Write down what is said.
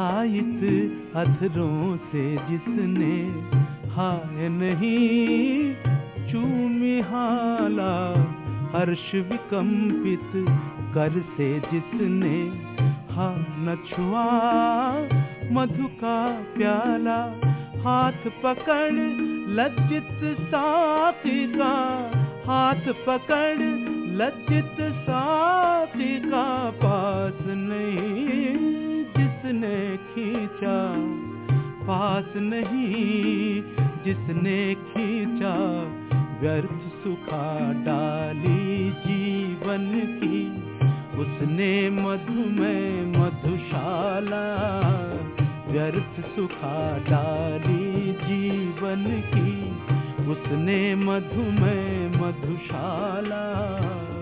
शिकायत अधरों से जिसने हाय नहीं चूमी हाला, हर्ष विकंपित कर से जिसने हा न छुआ मधु का प्याला, हाथ पकड़ लज्जित साथी का, हाथ पकड़ लज्जित साथी का, पास नहीं जिसने खींचा, पास नहीं जिसने खींचा, व्यर्थ सुखा डाली जीवन की उसने मधुमय मधुशाला, व्यर्थ सुखा डाली जीवन की उसने मधुमय मधुशाला।